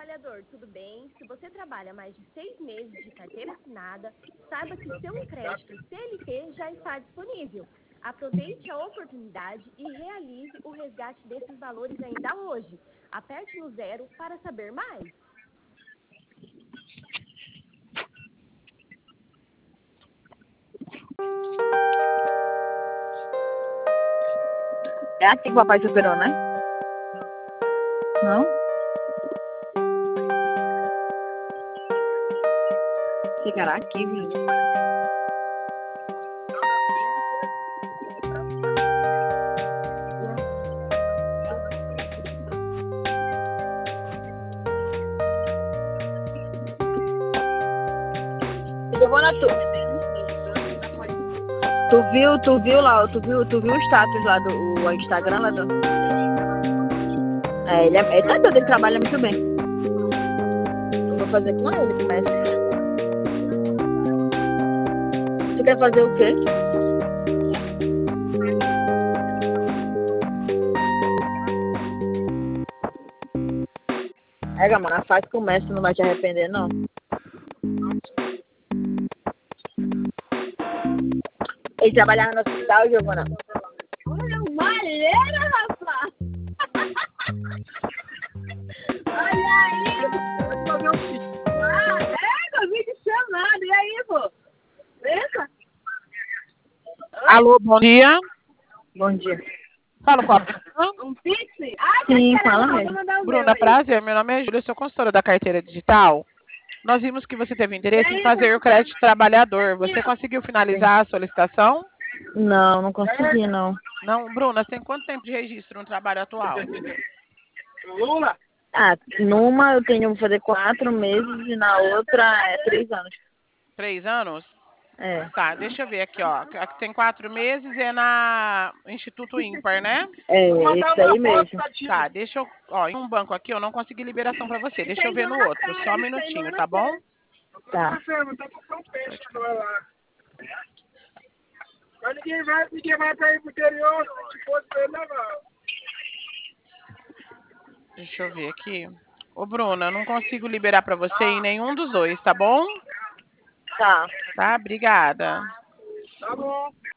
trabalhador, tudo bem? Se você trabalha mais de 6 meses de carteira assinada, saiba que seu crédito CLT já está disponível. Aproveite a oportunidade e realize o resgate desses valores ainda hoje. Aperte no 0 para saber mais. É aqui que o papai superou, né? Não? Ficará aqui, viu? Giovana, tu viu lá, tu viu o status lá o Instagram lá do... É, ele tá doido, ele trabalha muito bem. Eu vou fazer com ele, começa. Tu quer fazer o quê? É, mano, faz comércio, não vai te arrepender, não. Ele trabalhava no hospital, Giovana. Olha, malheira, rapaz! Olha aí! Eu vim te chamando. E aí, pô? Beleza? Alô, bom dia. Bom dia. Fala com a Um pix? Ah, Sim, fala mesmo. Bruna, prazer. Meu nome é Júlia, sou consultora da carteira digital. Nós vimos que você teve interesse em fazer o crédito trabalhador. Você conseguiu finalizar a solicitação? Não consegui, não. Não, Bruna, você tem quanto tempo de registro no trabalho atual? Ah, numa eu tenho, vou fazer 4 meses e na outra é 3 anos. 3 anos? É. Tá, deixa eu ver aqui, ó. Aqui tem 4 meses e é na Instituto Ímpar, né? É, isso aí mesmo. Tá, deixa eu... Ó, em um banco aqui eu não consegui liberação pra você. Deixa eu ver no outro. Só um minutinho, tá bom? Tá. Mas ninguém vai pra ir pro interior, se fosse pra ele levar. Deixa eu ver aqui. Ô, Bruna, eu não consigo liberar pra você em nenhum dos dois, tá bom? Tá. Tá, obrigada. Tá bom.